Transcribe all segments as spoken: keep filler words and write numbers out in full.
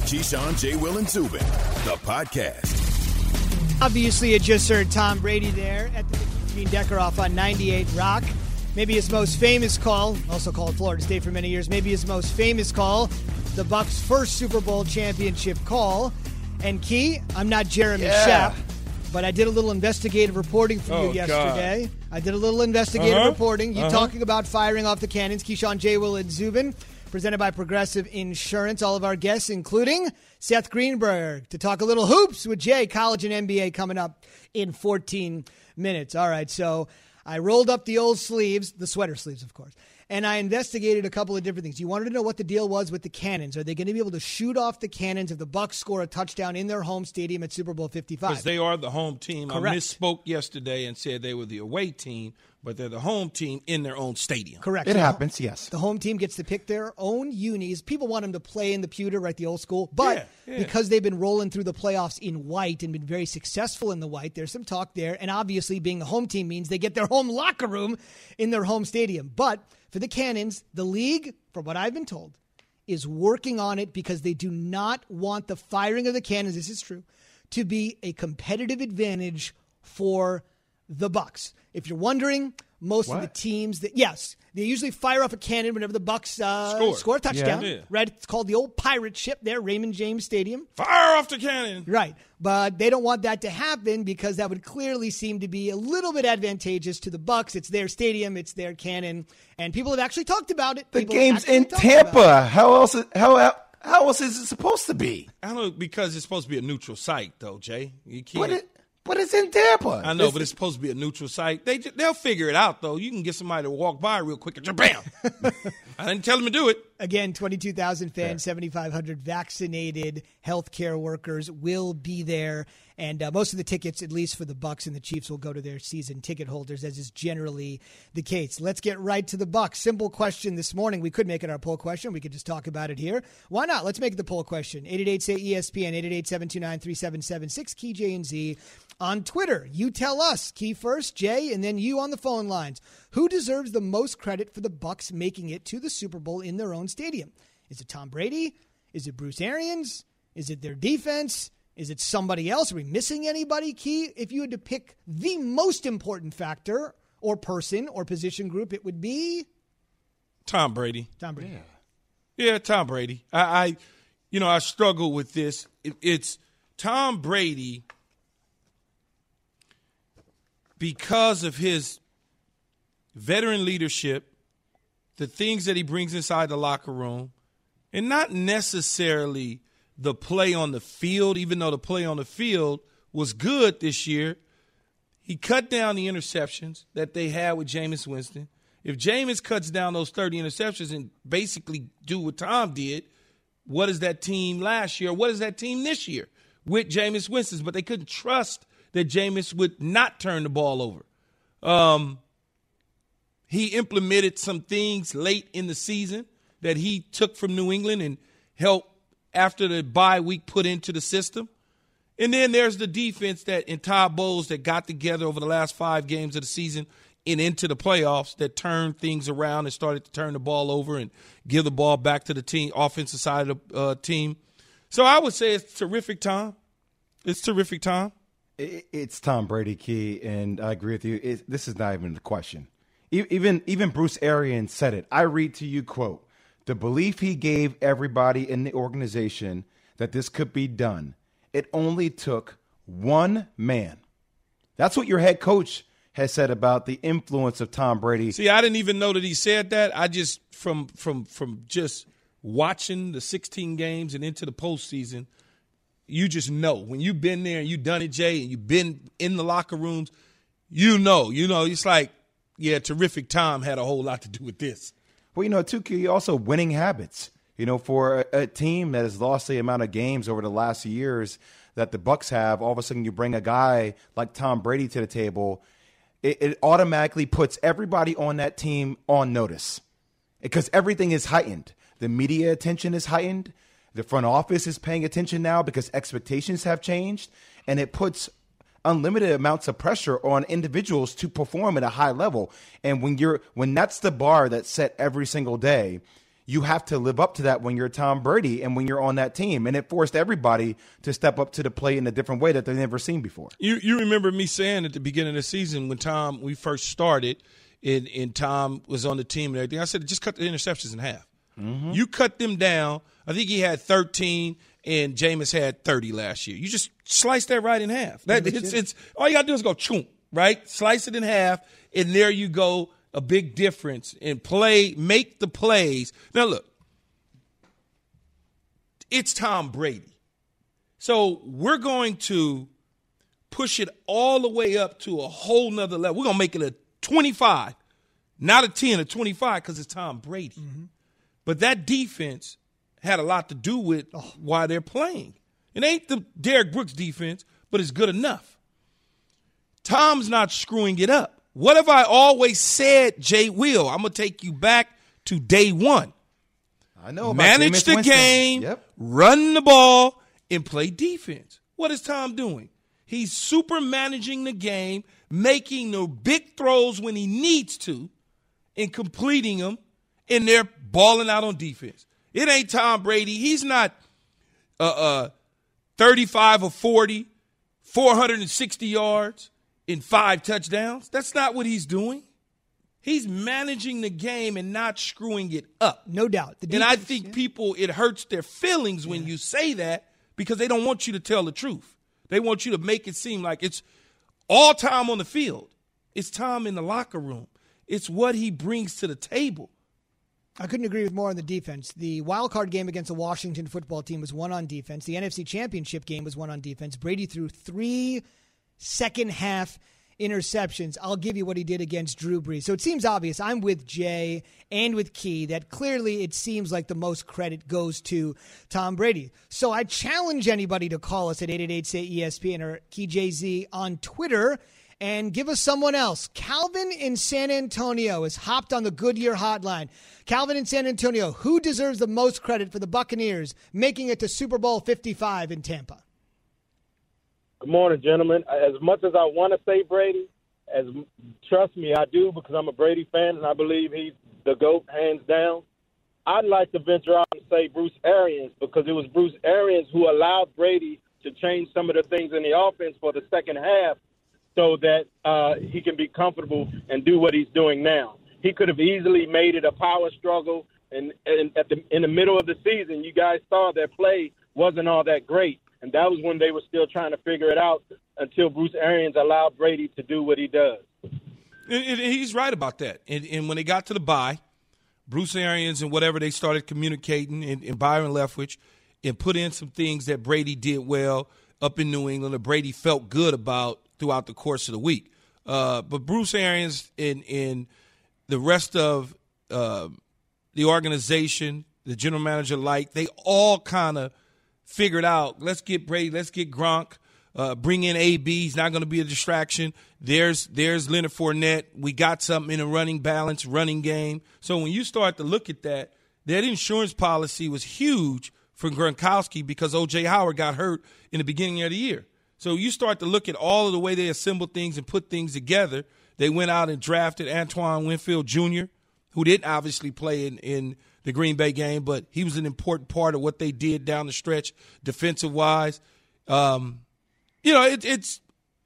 Keyshawn, J. Will, and Zubin, the podcast. Obviously, you just heard Tom Brady there at the Gene Deckeroff on ninety-eight Rock. Maybe his most famous call, also called Florida State for many years, maybe his most famous call, the Bucs' first Super Bowl championship call. And Key, I'm not Jeremy yeah. Schaap, but I did a little investigative reporting for oh, you yesterday. God. I did a little investigative uh-huh. reporting. You uh-huh. talking about firing off the cannons. Keyshawn, J. Will, and Zubin, presented by Progressive Insurance. All of our guests, including Seth Greenberg, to talk a little hoops with Jay, college and N B A coming up in fourteen minutes. All right, so I rolled up the old sleeves, the sweater sleeves, of course, and I investigated a couple of different things. You wanted to know what the deal was with the cannons. Are they going to be able to shoot off the cannons if the Bucs score a touchdown in their home stadium at Super Bowl fifty-five? Because they are the home team. Correct. I misspoke yesterday and said they were the away team, but they're the home team in their own stadium. Correct. It so happens, yes. The home team gets to pick their own unis. People want them to play in the pewter, right, the old school. But yeah, yeah. because they've been rolling through the playoffs in white and been very successful in the white, there's some talk there. And obviously being the home team means they get their home locker room in their home stadium. But for the Cannons, the league, from what I've been told, is working on it because they do not want the firing of the Cannons, this is true, to be a competitive advantage for the Bucs. If you're wondering, most what? of the teams that, yes, they usually fire off a cannon whenever the Bucs uh, Score. score a touchdown. Yeah. Right? It's called the old pirate ship there, Raymond James Stadium. Fire off the cannon. Right. But they don't want that to happen because that would clearly seem to be a little bit advantageous to the Bucs. It's their stadium. It's their cannon. And people have actually talked about it. The People have game's actually in talked about it. Tampa. How else? How how else is it supposed to be? I don't know, because it's supposed to be a neutral site, though, Jay. You can't. But it, but it's in Tampa. I know, but it's supposed to be a neutral site. They they'll figure it out, though. You can get somebody to walk by real quick and just bam. I didn't tell them to do it. Again, twenty-two thousand fans, seventy-five hundred vaccinated healthcare workers will be there. And uh, most of the tickets, at least for the Bucs and the Chiefs, will go to their season ticket holders, as is generally the case. Let's get right to the Bucs. Simple question this morning. We could make it our poll question. We could just talk about it here. Why not? Let's make it the poll question. eight eight eight, say E S P N, eight eight eight, seven two nine, three seven seven six, Key, J, and Z. On Twitter, you tell us, Key first, Jay, and then you on the phone lines. Who deserves the most credit for the Bucs making it to the Super Bowl in their own stadium? Is it Tom Brady? Is it Bruce Arians? Is it their defense? Is it somebody else? Are we missing anybody, Key? If you had to pick the most important factor or person or position group, it would be Tom Brady. Tom Brady. Yeah, yeah Tom Brady. I, I, you know, I struggle with this. It, it's Tom Brady because of his veteran leadership, the things that he brings inside the locker room, and not necessarily the play on the field, even though the play on the field was good this year. He cut down the interceptions that they had with Jameis Winston. If Jameis cuts down those thirty interceptions and basically do what Tom did, what is that team last year? What is that team this year with Jameis Winston? But they couldn't trust that Jameis would not turn the ball over. Um, he implemented some things late in the season that he took from New England and helped after the bye week put into the system. And then there's the defense that in Todd Bowles that got together over the last five games of the season and into the playoffs that turned things around and started to turn the ball over and give the ball back to the team, offensive side of the uh, team. So I would say it's terrific, Tom. It's terrific, Tom. It's Tom Brady, Key, and I agree with you. It, this is not even the question. Even, even Bruce Arians said it. I read to you, quote, "The belief he gave everybody in the organization that this could be done, it only took one man." That's what your head coach has said about the influence of Tom Brady. See, I didn't even know that he said that. I just, from from from just watching the sixteen games and into the postseason, you just know. When you've been there and you've done it, Jay, and you've been in the locker rooms, you know. You know, it's like, yeah, terrific Tom had a whole lot to do with this. Well, you know, too, Key, also winning habits. You know, for a, a team that has lost the amount of games over the last years that the Bucs have, all of a sudden you bring a guy like Tom Brady to the table, it, it automatically puts everybody on that team on notice because everything is heightened. The media attention is heightened. The front office is paying attention now because expectations have changed, and it puts unlimited amounts of pressure on individuals to perform at a high level. And when you're when that's the bar that's set every single day, you have to live up to that when you're Tom Brady and when you're on that team. And it forced everybody to step up to the plate in a different way that they've never seen before. You you remember me saying at the beginning of the season when Tom, we first started, and, and Tom was on the team and everything, I said, just cut the interceptions in half. Mm-hmm. You cut them down. I think he had thirteen, and Jameis had thirty last year. You just slice that right in half. That, it's, it's all you got to do is go choom, right? Slice it in half, and there you go. A big difference in play, make the plays. Now, look, it's Tom Brady. So we're going to push it all the way up to a whole nother level. We're going to make it a twenty-five, not a ten, a twenty-five because it's Tom Brady. Mm-hmm. But that defense had a lot to do with oh. why they're playing. It ain't the Derrick Brooks defense, but it's good enough. Tom's not screwing it up. What have I always said, Jay Will? I'm going to take you back to day one. I know. Manage the Winston. game, yep. run the ball, and play defense. What is Tom doing? He's super managing the game, making the big throws when he needs to, and completing them, and they're balling out on defense. It ain't Tom Brady. He's not uh, uh, thirty-five or forty, four hundred sixty yards. In five touchdowns. That's not what he's doing. He's managing the game and not screwing it up. No doubt. The defense, and I think yeah. people, it hurts their feelings when yeah. you say that because they don't want you to tell the truth. They want you to make it seem like it's all time on the field. It's time in the locker room. It's what he brings to the table. I couldn't agree with more on the defense. The wild card game against the Washington football team was won on defense. The N F C Championship game was won on defense. Brady threw three second half interceptions. I'll give you what he did against Drew Brees. So it seems obvious. I'm with Jay and with Key that clearly it seems like the most credit goes to Tom Brady. So I challenge anybody to call us at eight eight eight, S A Y, E S P N or Key J Z on Twitter and give us someone else. Calvin in San Antonio has hopped on the Goodyear hotline. Calvin in San Antonio, who deserves the most credit for the Buccaneers making it to Super Bowl fifty-five in Tampa? Good morning, gentlemen. As much as I want to say Brady, as trust me, I do because I'm a Brady fan and I believe he's the GOAT, hands down. I'd like to venture out and say Bruce Arians because it was Bruce Arians who allowed Brady to change some of the things in the offense for the second half so that uh, he can be comfortable and do what he's doing now. He could have easily made it a power struggle, and, and at the, in the middle of the season, you guys saw their play wasn't all that great. And that was when they were still trying to figure it out until Bruce Arians allowed Brady to do what he does. And, and he's right about that. And, and when they got to the bye, Bruce Arians and whatever, they started communicating, and, and Byron Leftwich, and put in some things that Brady did well up in New England that Brady felt good about throughout the course of the week. Uh, but Bruce Arians and, and the rest of uh, the organization, the general manager like, they all kind of figured out, let's get Brady, let's get Gronk, uh, bring in A B. He's not going to be a distraction. There's there's Leonard Fournette. We got something in a running balance, running game. So when you start to look at that, that insurance policy was huge for Gronkowski because O J Howard got hurt in the beginning of the year. So you start to look at all of the way they assemble things and put things together. They went out and drafted Antoine Winfield Junior, who didn't obviously play in, in the Green Bay game, but he was an important part of what they did down the stretch defensive-wise. Um, you know, it, it's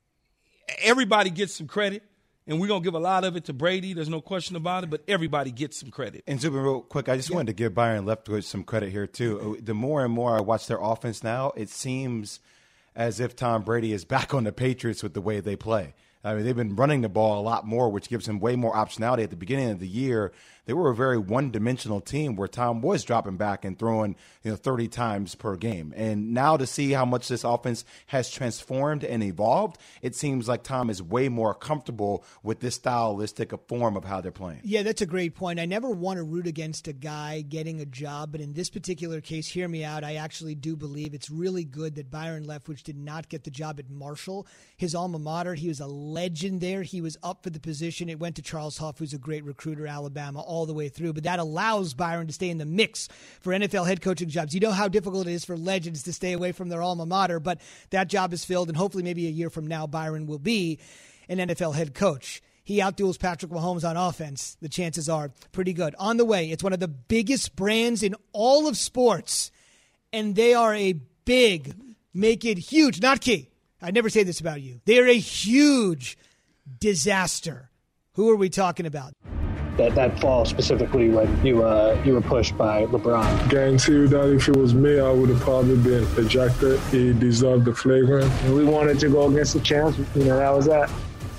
everybody gets some credit, and we're going to give a lot of it to Brady. There's no question about it, but everybody gets some credit. And Zubin, real quick, I just yeah. wanted to give Byron Leftwich some credit here, too. The more and more I watch their offense now, it seems as if Tom Brady is back on the Patriots with the way they play. I mean, they've been running the ball a lot more, which gives him way more optionality. At the beginning of the year, they were a very one-dimensional team where Tom was dropping back and throwing, you know, thirty times per game. And now to see how much this offense has transformed and evolved, it seems like Tom is way more comfortable with this stylistic form of how they're playing. Yeah, that's a great point. I never want to root against a guy getting a job, but in this particular case, hear me out, I actually do believe it's really good that Byron Leftwich did not get the job at Marshall, his alma mater. He was a legend there. He was up for the position. It went to Charles Huff, who's a great recruiter, Alabama, all the way through. But that allows Byron to stay in the mix for N F L head coaching jobs. You know how difficult it is for legends to stay away from their alma mater, but that job is filled, and hopefully maybe a year from now, Byron will be an N F L head coach. he outduels Patrick Mahomes on offense, the chances are pretty good. On the way, it's one of the biggest brands in all of sports, and they are a big, make it huge, not key. I never say this about you. They are a huge disaster. Who are we talking about? That, that fall specifically when you uh, you were pushed by LeBron. Guarantee you that if it was me, I would have probably been ejected. He deserved the flagrant. And we wanted to go against the champs. You know, that was that.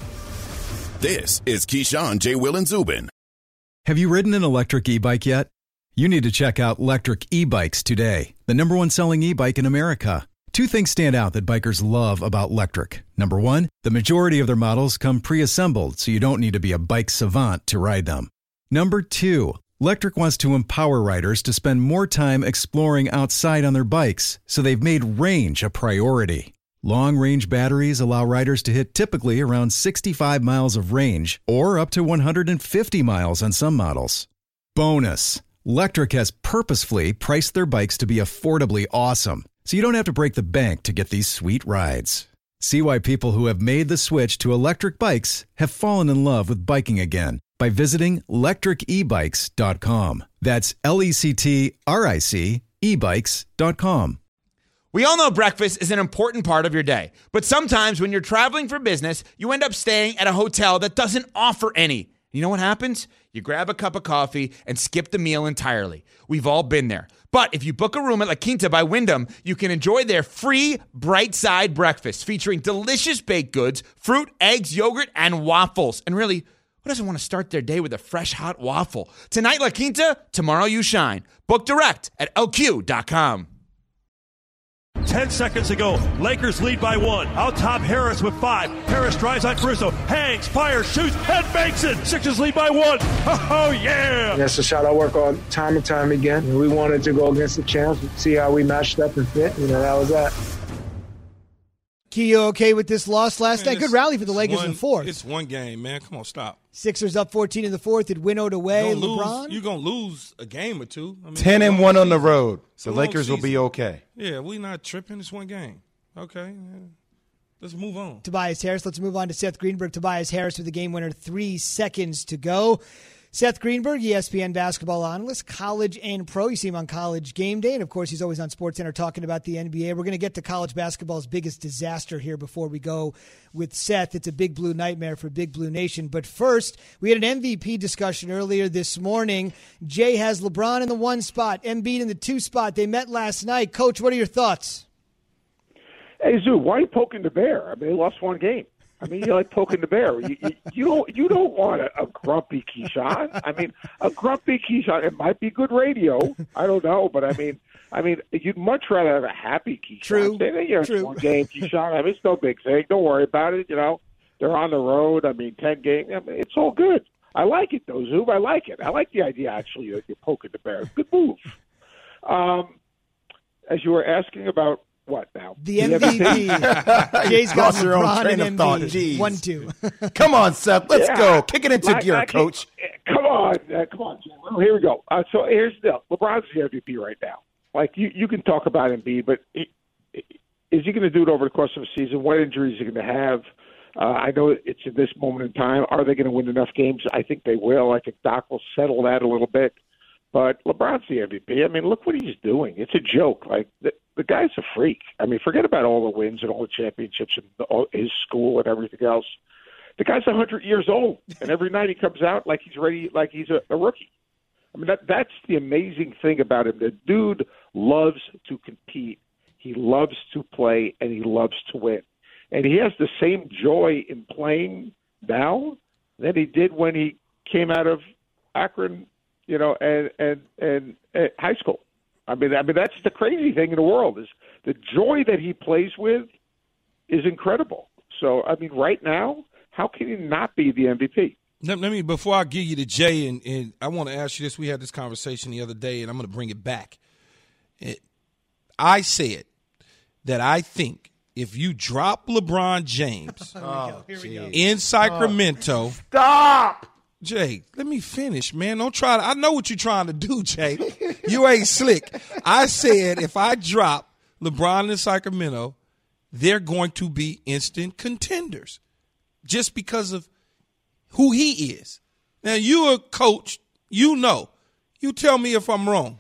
This is Keyshawn, J. Will, and Zubin. Have you ridden an electric e-bike yet? You need to check out Electric E-Bikes today, the number one selling e-bike in America. Two things stand out that bikers love about Electric. Number one, the majority of their models come pre-assembled, so you don't need to be a bike savant to ride them. Number two, Electric wants to empower riders to spend more time exploring outside on their bikes, so they've made range a priority. Long-range batteries allow riders to hit typically around sixty-five miles of range, or up to one hundred fifty miles on some models. Bonus, Electric has purposefully priced their bikes to be affordably awesome, so you don't have to break the bank to get these sweet rides. See why people who have made the switch to electric bikes have fallen in love with biking again by visiting electric e bikes dot com. That's L E C T R I C e bikes dot com. We all know breakfast is an important part of your day, but sometimes when you're traveling for business, you end up staying at a hotel that doesn't offer any. You know what happens? You grab a cup of coffee and skip the meal entirely. We've all been there. But if you book a room at La Quinta by Wyndham, you can enjoy their free Bright Side breakfast featuring delicious baked goods, fruit, eggs, yogurt, and waffles. And really, who doesn't want to start their day with a fresh, hot waffle? Tonight, La Quinta, tomorrow you shine. Book direct at L Q dot com. Ten seconds to go. Lakers lead by one. Out top, Harris with five. Harris drives on Caruso. Hangs, fires, shoots, and makes it. Sixers lead by one. Oh, yeah. That's a shot I work on time and time again. And we wanted to go against the champs, see how we matched up and fit. You know, that was that. Key, you okay with this loss last Man, night? Good rally for the Lakers one, in the fourth. It's one game, man. Come on, stop. Sixers up fourteen in the fourth. It winnowed away. You're LeBron? Lose, you're going to lose a game or two. I mean, ten and one on the road. So Long Lakers will season. be okay. Yeah, we not tripping. It's one game. Okay. Let's move on. Tobias Harris. Let's move on to Seth Greenberg. Tobias Harris with the game winner. Three seconds to go. Seth Greenberg, E S P N basketball analyst, college and pro. You see him on College Game Day. And, of course, he's always on SportsCenter talking about the N B A. We're going to get to college basketball's biggest disaster here before we go with Seth. It's a Big Blue nightmare for Big Blue Nation. But first, we had an M V P discussion earlier this morning. Jay has LeBron in the one spot, Embiid in the two spot. They met last night. Coach, what are your thoughts? Hey, Zoo, why are you poking the bear? I mean, they lost one game. I mean, you're like poking the bear. You, you, you don't you don't want a, a grumpy Keyshawn. I mean, a grumpy Keyshawn. It might be good radio. I don't know, but I mean, I mean, you'd much rather have a happy Keyshawn. True. Say, you know, True. One game Keyshawn. I mean, it's no big thing. Don't worry about it. You know, they're on the road. I mean, ten games. I mean, it's all good. I like it, though, Zoo. I like it. I like the idea, actually, that you're poking the bear. Good move. Um, as you were asking about. What now? The M V P. Jay's got Lost your own LeBron train and of thought. Embiid. Jeez. One, two. Come on, Seth. Let's Yeah. go. Kick it into Like- gear, like- Coach. Come on, uh, come on. Jay. Well, here we go. Uh, so here's the deal. LeBron's the M V P right now. Like you, you can talk about Embiid, but he, is he going to do it over the course of a season? What injuries is he going to have? Uh, I know it's in this moment in time. Are they going to win enough games? I think they will. I think Doc will settle that a little bit. But LeBron's the M V P. I mean, look what he's doing. It's a joke. Like the, the guy's a freak. I mean, forget about all the wins and all the championships and the, all, his school and everything else. The guy's one hundred years old, and every night he comes out like he's ready, like he's a, a rookie. I mean, that that's the amazing thing about him. The dude loves to compete. He loves to play, and he loves to win. And he has the same joy in playing now that he did when he came out of Akron, you know, and and and, and high school. I mean, I mean that's the crazy thing in the world is the joy that he plays with is incredible. So, I mean, right now, how can he not be the M V P? Let, let me before I give you the J, and, and I want to ask you this. We had this conversation the other day, and I'm going to bring it back. It, I said that I think if you drop LeBron James oh, Here we go. in Sacramento, oh. Stop. Jay, let me finish, man. Don't try to. I know what you're trying to do, Jay. You ain't slick. I said if I drop LeBron in Sacramento, they're going to be instant contenders just because of who he is. Now, you're a coach. You know. You tell me if I'm wrong.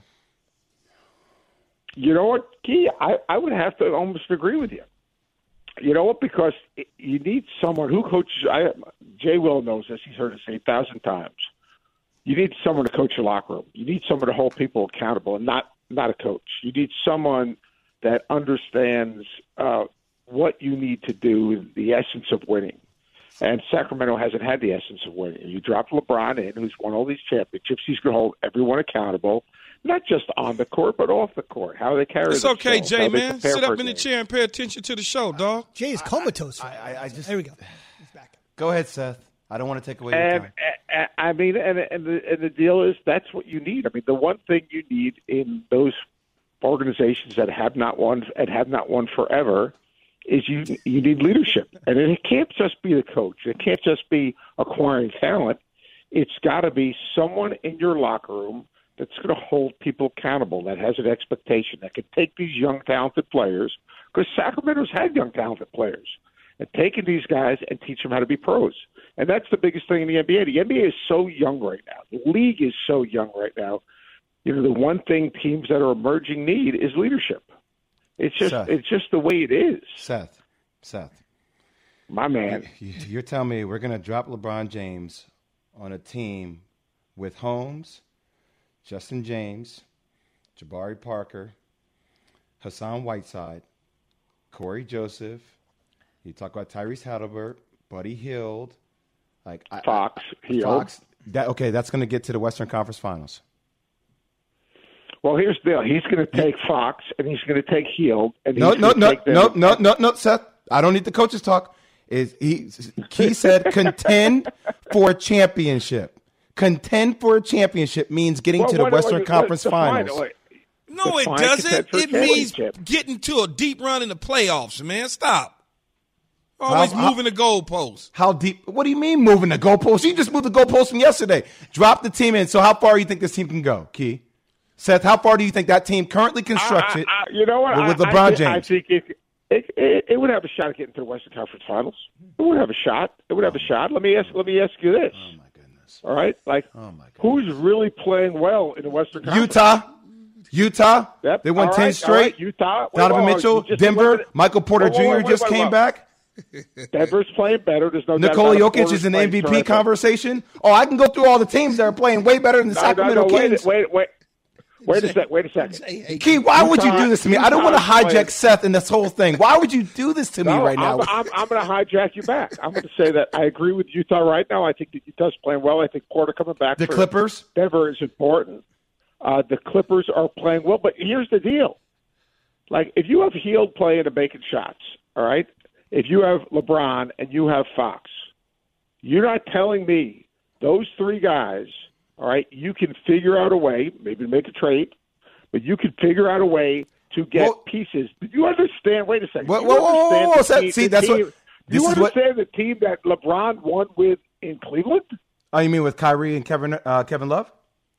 You know what, Key? I, I would have to almost agree with you. You know what? Because you need someone who coaches. I, Jay Will knows this. He's heard it say a thousand times. You need someone to coach your locker room. You need someone to hold people accountable, and not not a coach. You need someone that understands uh, what you need to do, the essence of winning. And Sacramento hasn't had the essence of winning. You drop LeBron in, who's won all these championships. He's going to hold everyone accountable, not just on the court, but off the court. How they carry It's themselves. okay, Jay, man. Sit up in the game. chair and pay attention to the show, dog. Jay is comatose. I, I, I just there we go. Go ahead, Seth. I don't want to take away your And, time. and I mean, and, and, the, and the deal is that's what you need. I mean, the one thing you need in those organizations that have not won and have not won forever is you you need leadership. And it can't just be the coach. It can't just be acquiring talent. It's got to be someone in your locker room that's going to hold people accountable, that has an expectation, that can take these young, talented players, because Sacramento's had young, talented players, and taking these guys and teach them how to be pros. And that's the biggest thing in the N B A. The N B A is so young right now. The league is so young right now. You know, the one thing teams that are emerging need is leadership. It's just Seth. it's just the way it is. Seth, Seth. My man. You- You're telling me we're going to drop LeBron James on a team with Holmes, Justin James, Jabari Parker, Hassan Whiteside, Corey Joseph. You talk about Tyrese Halliburton, Buddy Hield, like I- Fox, I- Hield. Fox. That, okay, that's going to get to the Western Conference Finals. Well, here's the deal. He's going to take Fox, and he's going to take Hield. And No, he's no, gonna no, take them- no, no, no, no, Seth. I don't need the coaches talk. Is he? He said contend for a championship. Contend for a championship means getting Well, to the what- Western what- Conference what's the final? Finals. Wait. No, it Define doesn't. contend for a It means championship. getting to a deep run in the playoffs, man. Stop. Always How- how- moving the goalposts. How deep? What do you mean moving the goalposts? You just moved the goalposts from yesterday. Drop the team in. So how far do you think this team can go, Key? Seth, how far do you think that team currently constructed I, I, you know what? with I, LeBron I, think- James? I think it, it, it, it would have a shot at getting to the Western Conference Finals. It would have a shot. It would have a shot. Let me ask. Let me ask you this. Oh my goodness! All right, like Oh my goodness! who's really playing well in the Western Conference? Utah, Utah. Yep. They won All ten right, straight. all right, Utah. Wait, Donovan wait, wait, Mitchell, you just Denver. eliminated- Michael Porter Wait, wait, Junior wait, just wait, came wait. back. Denver's playing better. There's no doubt Nikola about it. Jokic Porter's is in the playing M V P terrific. conversation. Oh, I can go through all the teams that are playing way better than the No, Sacramento no, no, wait, Kings. wait, wait. Wait a sec. Wait a second. Key, why would you Utah- do this to me? I don't want to Utah's hijack playing- Seth in this whole thing. Why would you do this to me No, right now? I'm, I'm, I'm going to hijack you back. I'm going to say that I agree with Utah right now. I think that Utah's playing well. I think Porter coming back. The for Clippers? Denver is important. Uh, the Clippers are playing well, but here's the deal: like if you have Hield playing and making shots, all right. If you have LeBron and you have Fox, you're not telling me those three guys, all right. You can figure out a way, maybe make a trade, but you can figure out a way to get Well- pieces. Do you understand? Wait a second. Whoa, Do whoa, you whoa, whoa, understand whoa, the Seth, team- see, the that's what- team- Do this you is what- understand the team that LeBron won with in Cleveland? Oh, you mean with Kyrie and Kevin uh, Kevin Love?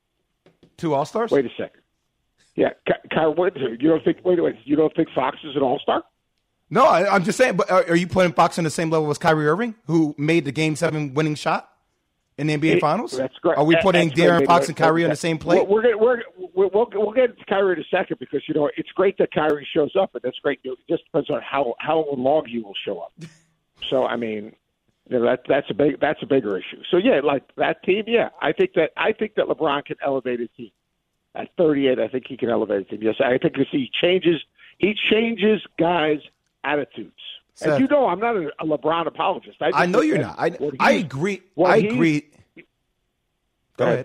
Two All Stars? Wait a second. Yeah, Ky- Kyrie. Wait, you don't think? Wait, wait. You don't think Fox is an All Star? No, I, I'm just saying. But are, are you putting Fox on the same level as Kyrie Irving, who made the Game Seven winning shot in the N B A It- Finals? That's great. Are we That- putting that's great. De'Aaron Maybe Fox let's and Kyrie go on with the same that. plate? We're, we're, we're, we're, we'll, we'll get to Kyrie in a second because you know it's great that Kyrie shows up, but that's great. It just depends on how how long he will show up. So I mean, you know, that that's a big that's a bigger issue. So yeah, like that team, yeah, I think that I think that LeBron can elevate his team. At thirty-eight, I think he can elevate his team. Yes, I think he changes he changes guys' attitudes. Seth. And you know, I'm not a, a LeBron apologist. I, just I know think you're that not. I, what I he's- agree. what I he's- agree. Go Go ahead. ahead.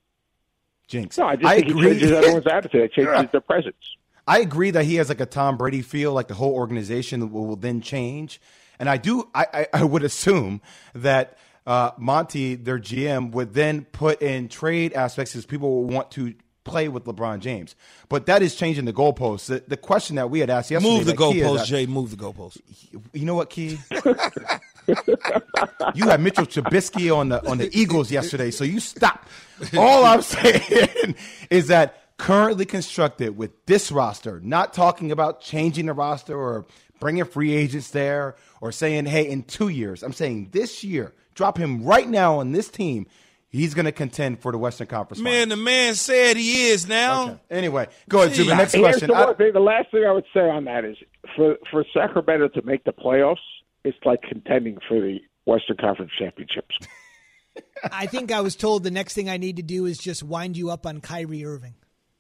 Jinx. No, I just I think agree. he changes everyone's attitude. It changes their presence. I agree that he has like a Tom Brady feel, like the whole organization will, will then change. And I do, I, I, I would assume that uh, Monty, their G M, would then put in trade aspects because people will want to play with LeBron James. But that is changing the goalposts. The, the question that we had asked yesterday. Move the that Key had goalposts, asked- Jay. Move the goalposts. You know what, Key? You had Mitchell Trubisky on the on the Eagles yesterday, so you stop. All I'm saying is that currently constructed with this roster, not talking about changing the roster or bringing free agents there or saying, hey, in two years, I'm saying this year, drop him right now on this team, he's going to contend for the Western Conference Man, Finals. the man said he is now. Okay. Anyway, go ahead, Zuba. Next Here's question. The, I, one thing, the last thing I would say on that is for, for Sacramento to make the playoffs, it's like contending for the Western Conference Championships. I think I was told the next thing I need to do is just wind you up on Kyrie Irving.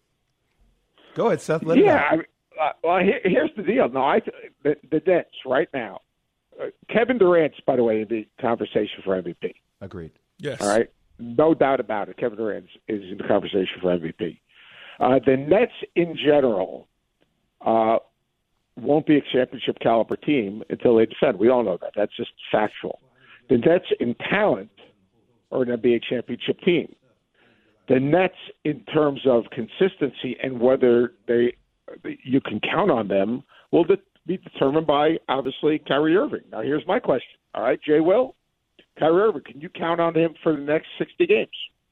Go ahead, Seth. Let yeah, it I mean, uh, well, here, here's the deal. No, I the, the Nets right now. Uh, Kevin Durant's, by the way, in the conversation for M V P. Agreed. Yes. All right, no doubt about it. Kevin Durant is in the conversation for M V P. Uh, the Nets, in general, uh, won't be a championship caliber team until they defend. We all know that. That's just factual. The Nets, in talent, are an N B A championship team. The Nets, in terms of consistency and whether they you can count on them, will de- be determined by, obviously, Kyrie Irving. Now, here's my question. All right, Jay Will, Kyrie Irving, can you count on him for the next sixty games?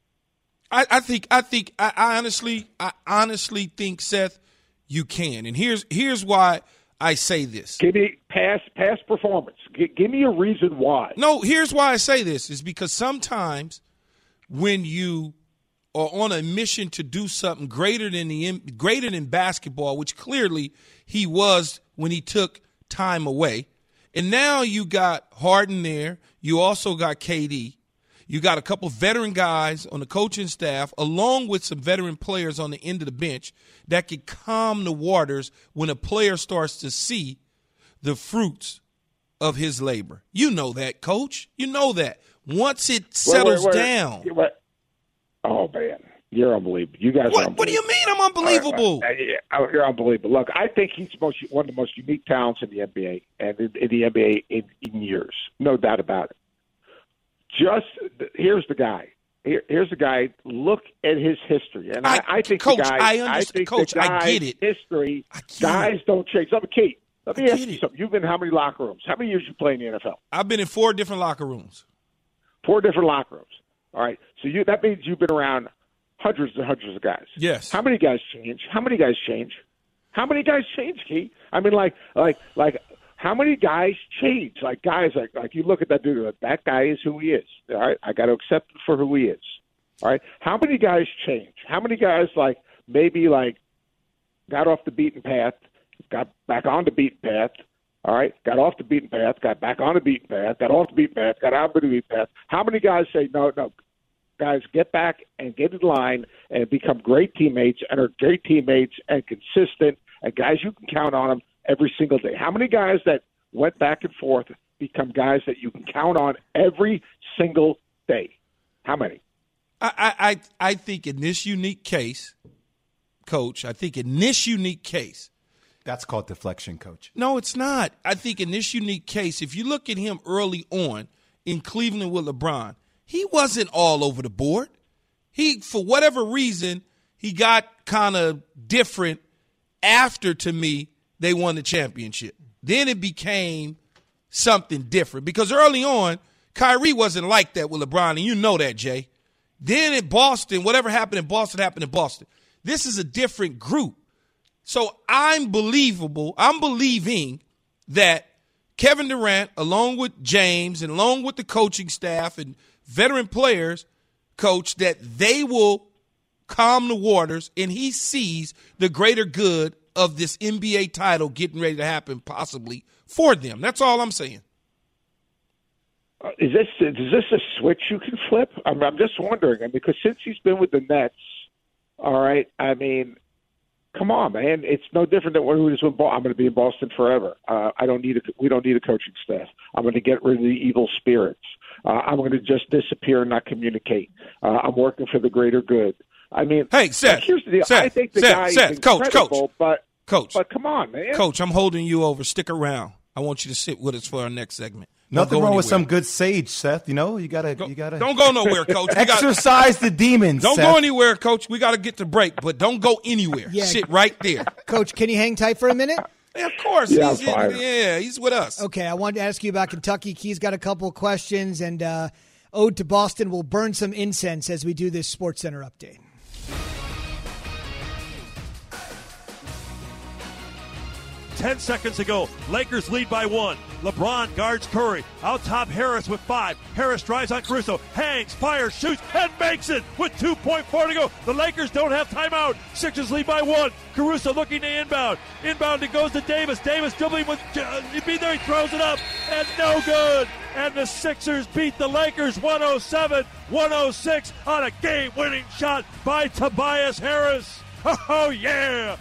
I, I think I think I, I honestly I honestly think, Seth, you can. And here's here's why I say this. Give me past past performance. G- give me a reason why. No, here's why I say this is because sometimes when you are on a mission to do something greater than the greater than basketball, which clearly he was when he took time away, and now you got Harden there. You also got K D. You got a couple veteran guys on the coaching staff, along with some veteran players on the end of the bench that could calm the waters when a player starts to see the fruits of his labor. You know that, Coach. You know that. Once it settles wait, wait, wait. down. Wait. Oh, man. You're unbelievable. You guys What, are what do you mean I'm unbelievable? Uh, uh, you're unbelievable. Look, I think he's most, one of the most unique talents in the N B A and in, in the N B A in, in years. No doubt about it. Just here's the guy. Here, here's the guy. Look at his history, and I, I, I think Coach, the guy. I understand. I think Coach, the guy's I get it. History. I get guys it. don't change. Let me, Kate. Let me I ask get you it. something. You've been in how many locker rooms? How many years you play in the N F L? I've been in four different locker rooms. Four different locker rooms. All right. So you that means you've been around hundreds and hundreds of guys. Yes. How many guys change? How many guys change? How many guys change, Keith? I mean, like, like, like, how many guys change? Like, guys, like, like you look at that dude, like, that guy is who he is. All right, I got to accept him for who he is. All right. How many guys change? How many guys, like, maybe, like, got off the beaten path, got back on the beaten path, all right, got off the beaten path, got back on the beaten path, got off the beaten path, got out of the beaten path. How many guys say, no, no, guys, get back and get in line and become great teammates and are great teammates and consistent and guys you can count on them every single day? How many guys that went back and forth become guys that you can count on every single day? How many? I, I, I think in this unique case, Coach, I think in this unique case. That's called deflection, Coach. No, it's not. I think in this unique case, if you look at him early on in Cleveland with LeBron, he wasn't all over the board. He, for whatever reason, he got kind of different after, to me, they won the championship. Then it became something different because early on, Kyrie wasn't like that with LeBron, and you know that, Jay. Then in Boston, whatever happened in Boston happened in Boston. This is a different group. So I'm believable. I'm believing that Kevin Durant, along with James and along with the coaching staff and veteran players, Coach, that they will calm the waters and he sees the greater good of this N B A title getting ready to happen possibly for them. That's all I'm saying. Uh, is this is this a switch you can flip? I'm, I'm just wondering, and because since he's been with the Nets, all right. I mean, come on, man. It's no different than when he was with Boston. I'm going to be in Boston forever. Uh, I don't need a. We don't need a coaching staff. I'm going to get rid of the evil spirits. Uh, I'm going to just disappear and not communicate. Uh, I'm working for the greater good. I mean, hey, Seth. Here's the deal. Seth, I think the Seth, guy Seth, is Coach, incredible, Coach, but Coach, but come on, man. Coach, I'm holding you over. Stick around. I want you to sit with us for our next segment. Nothing wrong anywhere. with some good sage, Seth. You know, you gotta, go, you gotta. Don't go nowhere, Coach. We Exercise gotta, the demons. Don't Seth. go anywhere, Coach. We got to get to break, but don't go anywhere. Yeah. Sit right there. Coach, can you hang tight for a minute? Yeah, of course. Yeah, he's, I'm fine. yeah, he's with us. Okay, I wanted to ask you about Kentucky. Key's got a couple of questions, and uh, Ode to Boston will burn some incense as we do this SportsCenter update. Ten seconds to go. Lakers lead by one. LeBron guards Curry. Out top Harris with five. Harris drives on Caruso. Hangs, fires, shoots, and makes it with two point four to go. The Lakers don't have timeout. Sixers lead by one. Caruso looking to inbound. Inbound, it goes to Davis. Davis dribbling with uh, he be there. He throws it up. And no good. And the Sixers beat the Lakers one oh seven one oh six on a game-winning shot by Tobias Harris. Oh, yeah.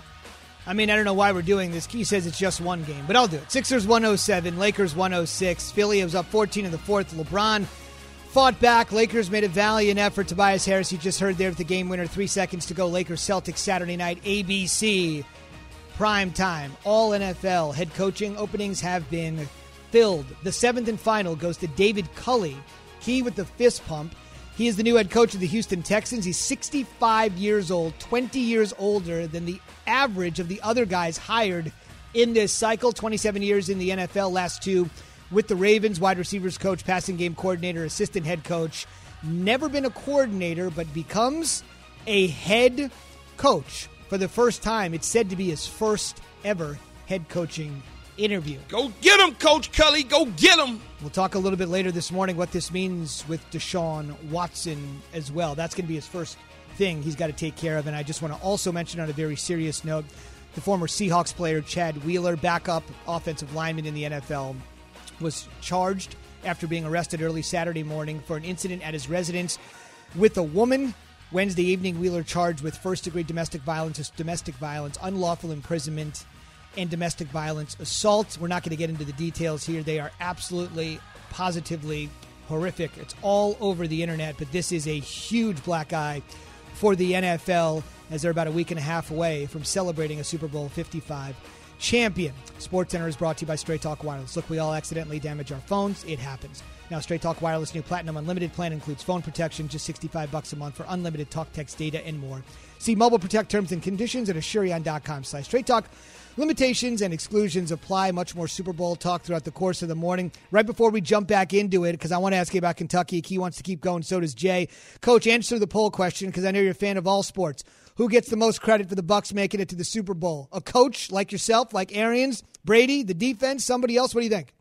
I mean, I don't know why we're doing this. Key says it's just one game, but I'll do it. Sixers one oh seven, Lakers one oh six. Philly was up fourteen in the fourth. LeBron fought back. Lakers made a valiant effort. Tobias Harris, you just heard there with the game winner. Three seconds to go. Lakers Celtics Saturday night. A B C. Prime time. All N F L. Head coaching openings have been filled. The seventh and final goes to David Culley. Key with the fist pump. He is the new head coach of the Houston Texans. He's sixty-five years old, twenty years older than the average of the other guys hired in this cycle. twenty-seven years in the N F L, last two with the Ravens, wide receivers coach, passing game coordinator, assistant head coach. Never been a coordinator, but becomes a head coach for the first time. It's said to be his first ever head coaching interview. Go get him, Coach Culley. Go get him. We'll talk a little bit later this morning what this means with Deshaun Watson as well. That's going to be his first thing he's got to take care of. And I just want to also mention on a very serious note, the former Seahawks player Chad Wheeler, backup offensive lineman in the N F L, was charged after being arrested early Saturday morning for an incident at his residence with a woman. Wednesday evening, Wheeler charged with first-degree domestic violence, domestic violence, unlawful imprisonment, and domestic violence assault. We're not going to get into the details here. They are absolutely, positively horrific. It's all over the internet, but this is a huge black eye for the N F L as they're about a week and a half away from celebrating a Super Bowl fifty-five champion. SportsCenter is brought to you by Straight Talk Wireless. Look, we all accidentally damage our phones. It happens. Now, Straight Talk Wireless new Platinum Unlimited plan includes phone protection, just sixty-five bucks a month for unlimited talk, text, data, and more. See Mobile Protect terms and conditions at Asurion.com slash Straight Talk. Limitations and exclusions apply. Much more Super Bowl talk throughout the course of the morning. Right before we jump back into it, because I want to ask you about Kentucky. Key wants to keep going, so does Jay. Coach, answer the poll question, because I know you're a fan of all sports. Who gets the most credit for the Bucs making it to the Super Bowl? A coach like yourself, like Arians, Brady, the defense, somebody else? What do you think?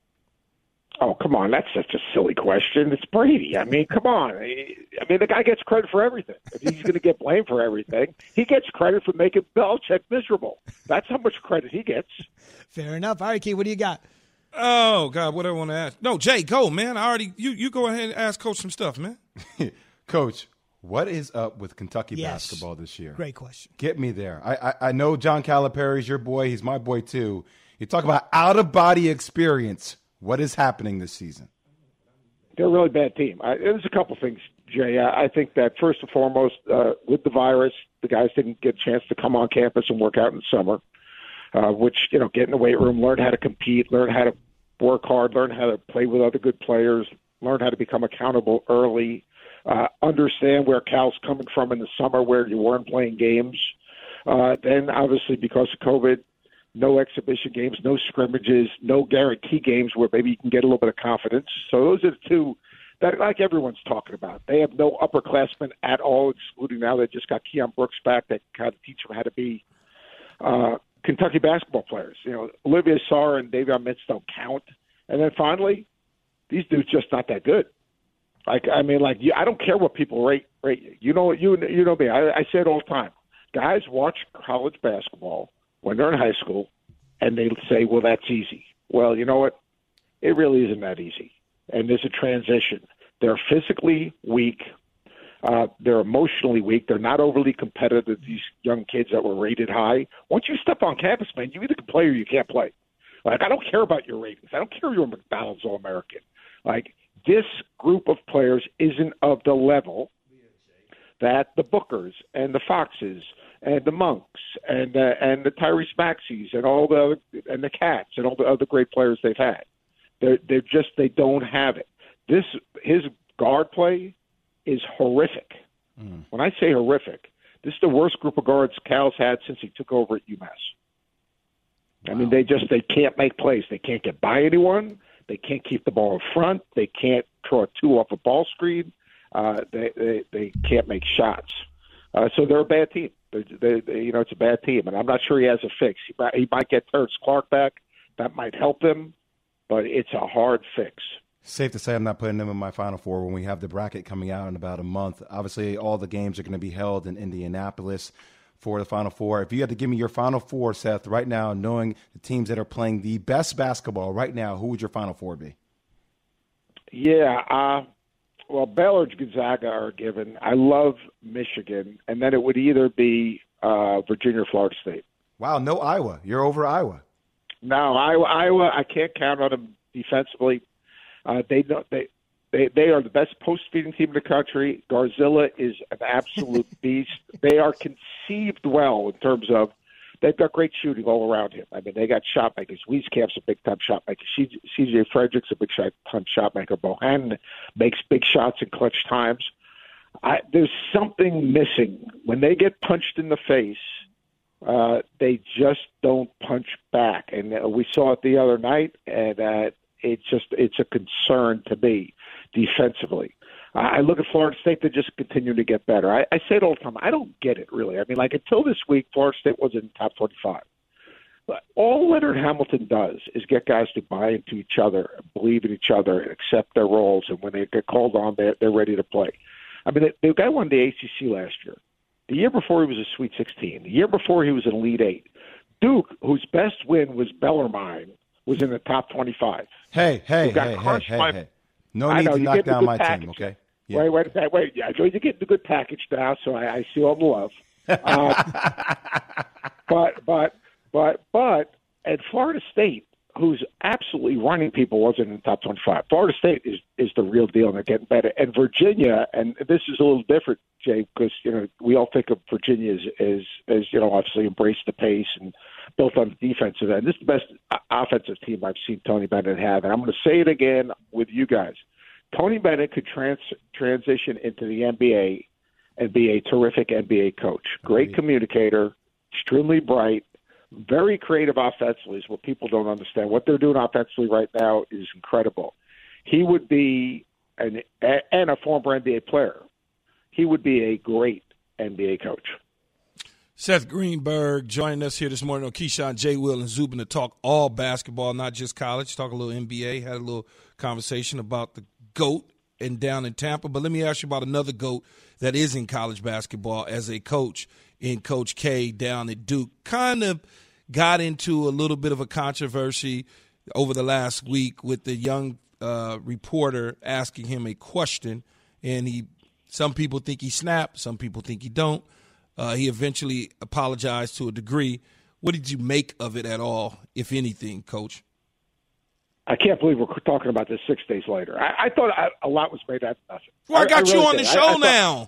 Oh, come on. That's such a silly question. It's Brady. I mean, come on. I mean, the guy gets credit for everything. If he's going to get blamed for everything, he gets credit for making Belichick miserable. That's how much credit he gets. Fair enough. All right, Key, what do you got? Oh, God, what do I want to ask? No, Jay, go, man. I already you, – you go ahead and ask Coach some stuff, man. Coach, what is up with Kentucky yes. basketball this year? Great question. Get me there. I, I, I know John Calipari's your boy. He's my boy, too. You talk about out-of-body experience. What is happening this season? They're a really bad team. I, there's a couple things, Jay. I, I think that first and foremost, uh, with the virus, the guys didn't get a chance to come on campus and work out in the summer, uh, which, you know, get in the weight room, learn how to compete, learn how to work hard, learn how to play with other good players, learn how to become accountable early, uh, understand where Cal's coming from in the summer where you weren't playing games. Uh, then, obviously, because of COVID, no exhibition games, no scrimmages, no guarantee games where maybe you can get a little bit of confidence. So those are the two that, like everyone's talking about. They have no upperclassmen at all, excluding now they just got Keon Brooks back that kind of teach them how to be uh, Kentucky basketball players. You know, Olivier Sarr and Davion Mintz don't count. And then finally, these dudes just not that good. Like, I mean, like, I don't care what people rate. rate you. You know, you you know me. I, I say it all the time. Guys watch college basketball when they're in high school, and they say, well, that's easy. Well, you know what? It really isn't that easy. And there's a transition. They're physically weak. Uh, they're emotionally weak. They're not overly competitive, these young kids that were rated high. Once you step on campus, man, you either can play or you can't play. Like, I don't care about your ratings. I don't care if you're a McDonald's All-American. Like, this group of players isn't of the level that the Bookers and the Foxes and the Monks and the, and the Tyrese Maxeys and all the other, and the Cats and all the other great players they've had. They're they're just they don't have it. This his guard play is horrific. Mm. When I say horrific, this is the worst group of guards Cal's had since he took over at UMass. Wow. I mean, they just they can't make plays. They can't get by anyone. They can't keep the ball in front. They can't draw a two off a ball screen. Uh, they, they they can't make shots. Uh, so they're a bad team. They, they, they, you know, it's a bad team, and I'm not sure he has a fix. He might, he might get Terrence Clark back. That might help him, but it's a hard fix. Safe to say I'm not putting them in my Final Four when we have the bracket coming out in about a month. Obviously, all the games are going to be held in Indianapolis for the Final Four. If you had to give me your Final Four, Seth, right now, knowing the teams that are playing the best basketball right now, who would your Final Four be? Yeah, uh, well, Baylor, Gonzaga are given. I love Michigan, and then it would either be uh, Virginia or Florida State. Wow, no Iowa. You're over Iowa. No, Iowa, Iowa I can't count on them defensively. Uh, they know they, they they are the best post-feeding team in the country. Garzilla is an absolute beast. They are conceived well in terms of they've got great shooting all around him. I mean, they got shot makers. Wieskamp's a big-time shot maker. C J Frederick's a big-time shot maker. Bohannon makes big shots in clutch times. I, there's something missing. When they get punched in the face, uh, they just don't punch back. And uh, we saw it the other night, and uh, it's just it's a concern to me defensively. I look at Florida State, they just continue to get better. I, I say it all the time. I don't get it, really. I mean, like, until this week, Florida State wasn't in the top twenty-five. But all Leonard Hamilton does is get guys to buy into each other, believe in each other, and accept their roles. And when they get called on, they're, they're ready to play. I mean, the, the guy won the A C C last year. The year before, he was a Sweet sixteen. The year before, he was an Elite Eight. Duke, whose best win was Bellarmine, was in the top twenty-five. Hey, hey, hey, hey, hey, by, hey. No need know, to knock down my package. team, okay? Yeah. Wait, wait, wait, wait. Yeah, you're getting the good package now, so I, I see all the love. Uh, but, but, but, but, at Florida State, who's absolutely running people, wasn't in the top twenty-five. Florida State is, is the real deal, and they're getting better. And Virginia, and this is a little different, Jay, because, you know, we all think of Virginia as, as, as you know, obviously embraced the pace and built on the defensive end. This is the best offensive team I've seen Tony Bennett have, and I'm going to say it again with you guys. Tony Bennett could trans- transition into the N B A and be a terrific N B A coach. Great communicator, extremely bright, very creative offensively is what people don't understand. What they're doing offensively right now is incredible. He would be, an, and a former N B A player, he would be a great N B A coach. Seth Greenberg joining us here this morning on Keyshawn, J. Will, and Zubin to talk all basketball, not just college. Talk a little N B A, had a little conversation about the GOAT and down in Tampa. But let me ask you about another GOAT that is in college basketball as a coach in Coach K down at Duke. Kind of got into a little bit of a controversy over the last week with the young uh, reporter asking him a question, and he some people think he snapped, some people think he don't. Uh, he eventually apologized to a degree. What did you make of it at all, if anything, Coach? I can't believe we're talking about this six days later. I, I thought I, a lot was made out of nothing. Well, I got I really you on did. the show I, I thought, now.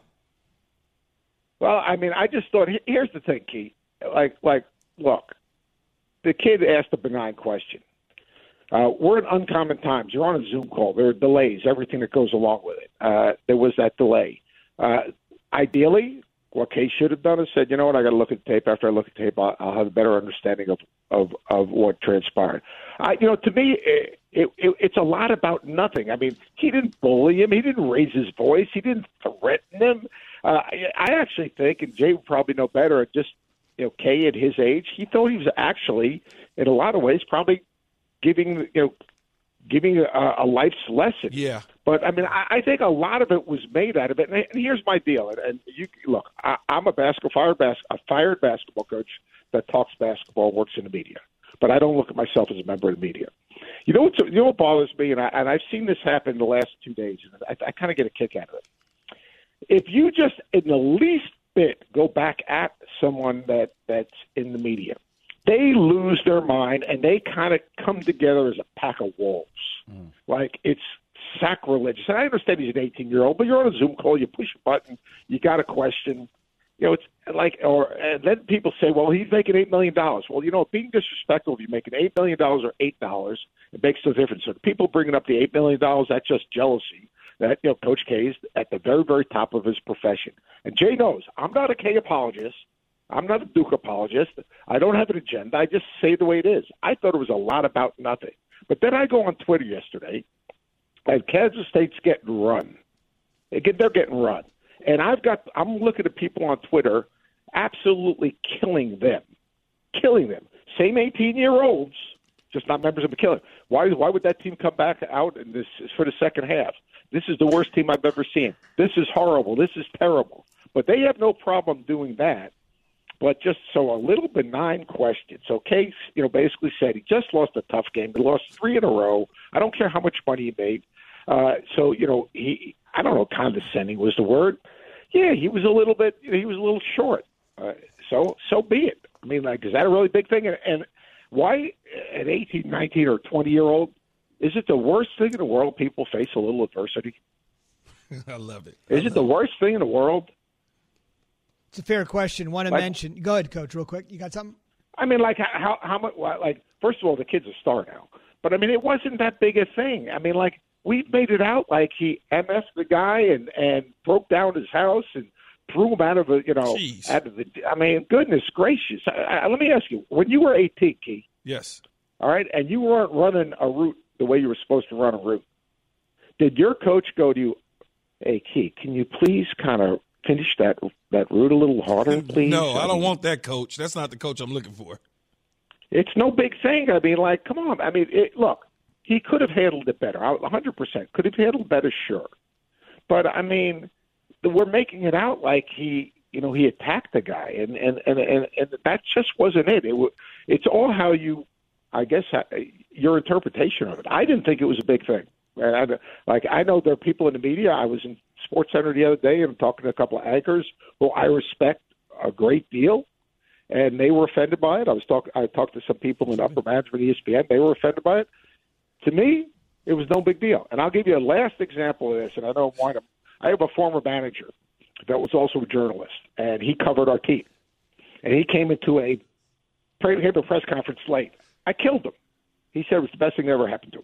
Well, I mean, I just thought, here's the thing, Keith. Like, like, look, the kid asked a benign question. Uh, we're in uncommon times. You're on a Zoom call. There are delays, everything that goes along with it. Uh, there was that delay. Uh, ideally, what Kay should have done is said, you know what, I got to look at the tape. After I look at the tape, I'll, I'll have a better understanding of, of, of what transpired. I, you know, to me, it, it, it, it's a lot about nothing. I mean, he didn't bully him. He didn't raise his voice. He didn't threaten him. Uh, I, I actually think, and Jay would probably know better, just, you know, Kay at his age, he thought he was actually, in a lot of ways, probably giving, you know, giving a, a life's lesson. Yeah. But, I mean, I, I think a lot of it was made out of it. And, and here's my deal. And, and you look, I, I'm a basketball fired, bas- a fired basketball coach that talks basketball, works in the media. But I don't look at myself as a member of the media. You know what's, you know what bothers me, and, I, and I've seen this happen the last two days, and I, I kind of get a kick out of it. If you just, in the least bit, go back at someone that, that's in the media, they lose their mind, and they kind of come together as a pack of wolves. Mm. Like, it's sacrilegious. And I understand he's an eighteen-year-old, but you're on a Zoom call, you push a button, you got a question. You know, it's like, or and then people say, well, he's making eight million dollars. Well, you know, being disrespectful, if you're making eight million dollars or eight dollars, it makes no difference. So people bringing up the eight million dollars, that's just jealousy. That, you know, Coach K is at the very, very top of his profession. And Jay knows, I'm not a K apologist. I'm not a Duke apologist. I don't have an agenda. I just say the way it is. I thought it was a lot about nothing. But then I go on Twitter yesterday, and Kansas State's getting run. They're getting run. And I've got, I'm looking at people on Twitter absolutely killing them, killing them. Same eighteen-year-olds, just not members of the killer. Why, why would that team come back out in this for the second half? This is the worst team I've ever seen. This is horrible. This is terrible. But they have no problem doing that. But just so a little benign question. So Case, you know, basically said he just lost a tough game. He lost three in a row. I don't care how much money he made. Uh, so, you know, he, I don't know, condescending was the word. Yeah, he was a little bit, he was a little short. Uh, so, so be it. I mean, like, is that a really big thing? And, and why an eighteen, nineteen, or twenty-year-old, is it the worst thing in the world people face a little adversity? I love it. I is love it the worst thing in the world? It's a fair question. Want to like, mention? Go ahead, Coach, real quick. You got something? I mean, like how how much? Like, first of all, the kid's a star now, but I mean, it wasn't that big a thing. I mean, like we made it out like he M F'd the guy and and broke down his house and threw him out of a you know Jeez. out of the. I mean, goodness gracious! I, I, let me ask you: when you were eighteen, Key, yes, all right, and you weren't running a route the way you were supposed to run a route, did your coach go to you, "Hey, Key, can you please kind of finish that that route a little harder, please"? No, I, I don't mean, want that coach. That's not the coach I'm looking for. It's no big thing. I mean, like, come on. I mean, it, look, he could have handled it better. one hundred percent. Could have handled better, sure. But, I mean, we're making it out like he, you know, he attacked the guy, and, and, and, and, and that just wasn't it. it. It's all how you, I guess, your interpretation of it. I didn't think it was a big thing. And I, like, I know there are people in the media. I was in Sports Center the other day and I'm talking to a couple of anchors who I respect a great deal, and they were offended by it. I was talking. I talked to some people in upper management, E S P N. They were offended by it. To me, it was no big deal. And I'll give you a last example of this. And I don't want to. I have a former manager that was also a journalist, and he covered our team. And he came into a came to a press conference late. I killed him. He said it was the best thing that ever happened to him.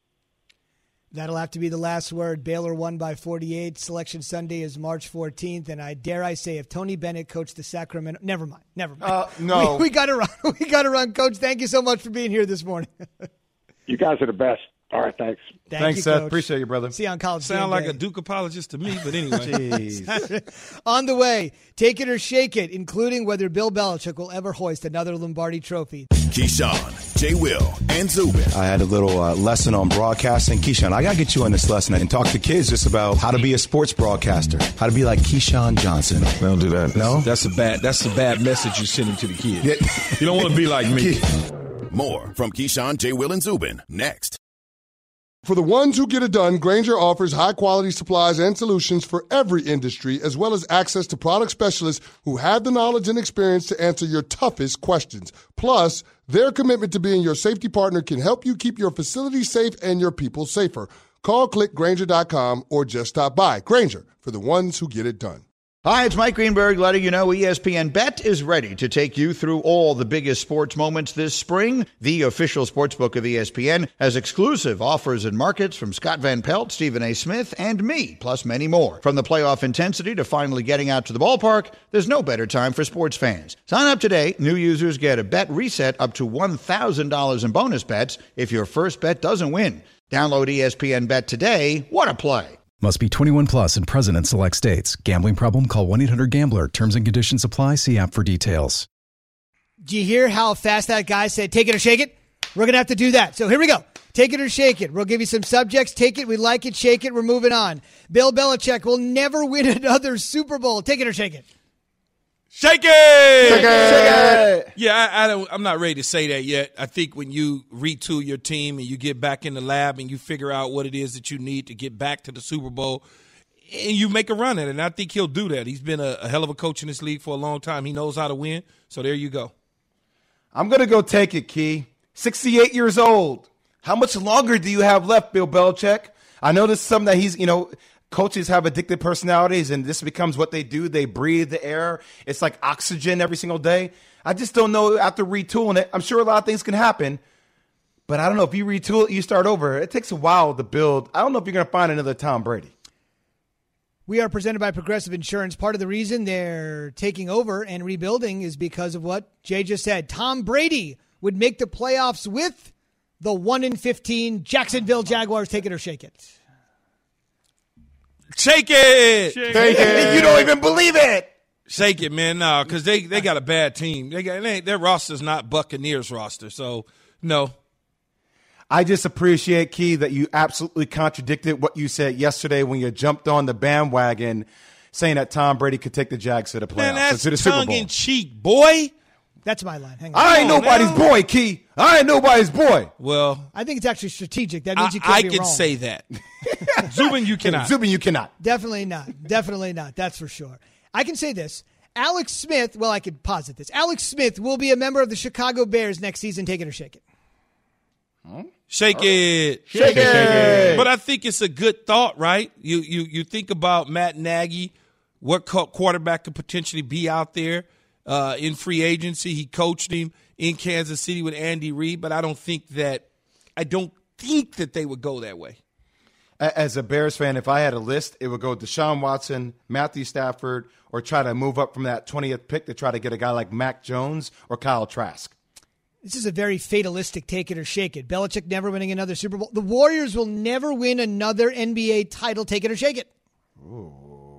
That'll have to be the last word. Baylor won by forty-eight. Selection Sunday is March fourteenth. And I dare I say, if Tony Bennett coached the Sacramento, never mind, never mind. Uh, no, we, we got to run. We got to run, Coach. Thank you so much for being here this morning. You guys are the best. All right, thanks. Thank thanks, you, Seth. Coach. Appreciate you, brother. See you on College Sound Game like Day. a Duke apologist to me, but anyway. On the way, take it or shake it, including whether Bill Belichick will ever hoist another Lombardi trophy. Keyshawn, J. Will, and Zubin. I had a little uh, lesson on broadcasting. Keyshawn, I got to get you on this lesson and talk to kids just about how to be a sports broadcaster, how to be like Keyshawn Johnson. Don't do that. No? That's a bad That's a bad message you're sending to the kids. Yeah. You don't want to be like me. More from Keyshawn, J. Will, and Zubin next. For the ones who get it done, Grainger offers high-quality supplies and solutions for every industry, as well as access to product specialists who have the knowledge and experience to answer your toughest questions. Plus, their commitment to being your safety partner can help you keep your facility safe and your people safer. Call, click Grainger dot com, or just stop by. Grainger, for the ones who get it done. Hi, it's Mike Greenberg letting you know E S P N Bet is ready to take you through all the biggest sports moments this spring. The official sportsbook of E S P N has exclusive offers and markets from Scott Van Pelt, Stephen A. Smith, and me, plus many more. From the playoff intensity to finally getting out to the ballpark, there's no better time for sports fans. Sign up today. New users get a bet reset up to one thousand dollars in bonus bets if your first bet doesn't win. Download E S P N Bet today. What a play. Must be twenty-one plus and present in select states. Gambling problem? Call one eight hundred gambler. Terms and conditions apply. See app for details. Do you hear how fast that guy said, take it or shake it? We're going to have to do that. So here we go. Take it or shake it. We'll give you some subjects. Take it. We like it. Shake it. We're moving on. Bill Belichick will never win another Super Bowl. Take it or shake it. Shake it! Shake it! Shake it! Yeah, I, I don't, I'm not ready to say that yet. I think when you retool your team and you get back in the lab and you figure out what it is that you need to get back to the Super Bowl and you make a run at it, and I think he'll do that. He's been a, a hell of a coach in this league for a long time. He knows how to win, so there you go. I'm going to go take it, Key. sixty-eight years old. How much longer do you have left, Bill Belichick? I know this is something that he's, you know, coaches have addictive personalities, and this becomes what they do. They breathe the air. It's like oxygen every single day. I just don't know after retooling it. I'm sure a lot of things can happen, but I don't know. If you retool it, you start over. It takes a while to build. I don't know if you're going to find another Tom Brady. We are presented by Progressive Insurance. Part of the reason they're taking over and rebuilding is because of what Jay just said. Tom Brady would make the playoffs with the one in fifteen Jacksonville Jaguars. Take it or shake it. Shake it. Shake it. You don't even believe it. Shake it, man. No, because they, they got a bad team. They got they, their roster's not Buccaneers roster. So, no. I just appreciate, Key, that you absolutely contradicted what you said yesterday when you jumped on the bandwagon saying that Tom Brady could take the Jags to the playoffs. Man, that's to the Super Bowl. tongue-in-cheek, boy. That's my line. Hang on. I ain't Come on, nobody's now. boy, Key. I ain't nobody's boy. Well, I think it's actually strategic. That means I, you can't I be can wrong. say that. Zubin, you cannot. Zubin, you cannot. Definitely not. Definitely not. That's for sure. I can say this. Alex Smith, well, I could posit this. Alex Smith will be a member of the Chicago Bears next season. Take it or shake it. Huh? Shake it. Shake, shake it. it. But I think it's a good thought, right? You you you think about Matt Nagy, what quarterback could potentially be out there uh, in free agency. He coached him in Kansas City with Andy Reid, but I don't think that I don't think that they would go that way. As a Bears fan, if I had a list, it would go Deshaun Watson, Matthew Stafford, or try to move up from that twentieth pick to try to get a guy like Mac Jones or Kyle Trask. This is a very fatalistic take it or shake it. Belichick never winning another Super Bowl. The Warriors will never win another N B A title. Take it or shake it. Ooh.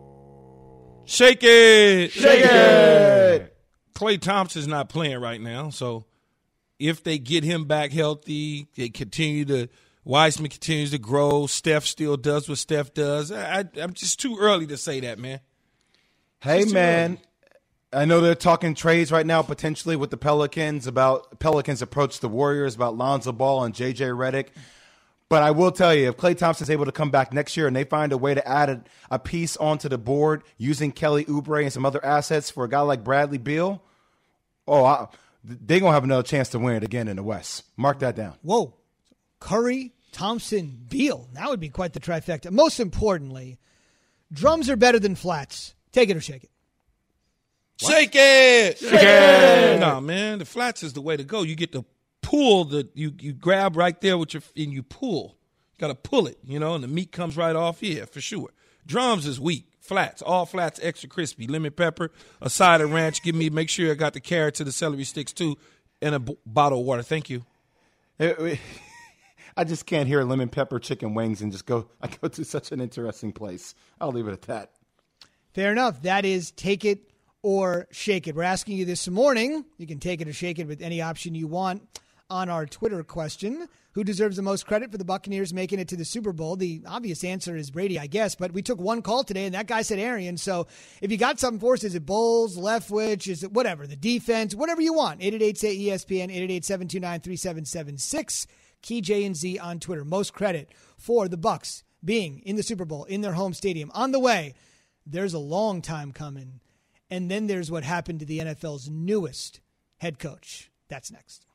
Shake it. Shake it. Klay Thompson's not playing right now, so if they get him back healthy, they continue to Wiseman continues to grow. Steph still does what Steph does. I, I, I'm just too early to say that, man. Hey, man. I know they're talking trades right now potentially with the Pelicans about Pelicans approach the Warriors about Lonzo Ball and J J Redick. But I will tell you, if Klay Thompson's able to come back next year and they find a way to add a, a piece onto the board using Kelly Oubre and some other assets for a guy like Bradley Beal, oh, I, they're going to have another chance to win it again in the West. Mark that down. Whoa. Curry, Thompson, Beal. That would be quite the trifecta. Most importantly, drums are better than flats. Take it or shake it. What? Shake it. Shake it. No, man, the flats is the way to go. You get to pull the you you grab right there with your and you pull. You got to pull it, you know, and the meat comes right off. Yeah, for sure. Drums is weak. Flats, all flats, extra crispy. Lemon pepper, a side of ranch. Give me, make sure I got the carrots and the celery sticks too, and a b- bottle of water. Thank you. I just can't hear lemon pepper chicken wings and just go. I go to such an interesting place. I'll leave it at that. Fair enough. That is take it or shake it. We're asking you this morning. You can take it or shake it with any option you want on our Twitter question. Who deserves the most credit for the Buccaneers making it to the Super Bowl? The obvious answer is Brady, I guess, but we took one call today, and that guy said Arian. So if you got something for us, is it Bowles, Leftwich, is it whatever, the defense, whatever you want. eight eight eight, say E S P N, eight eight eight, seven two nine, three seven seven six. Key J and Z on Twitter. Most credit for the Bucs being in the Super Bowl, in their home stadium. On the way, there's a long time coming. And then there's what happened to the N F L's newest head coach. That's next.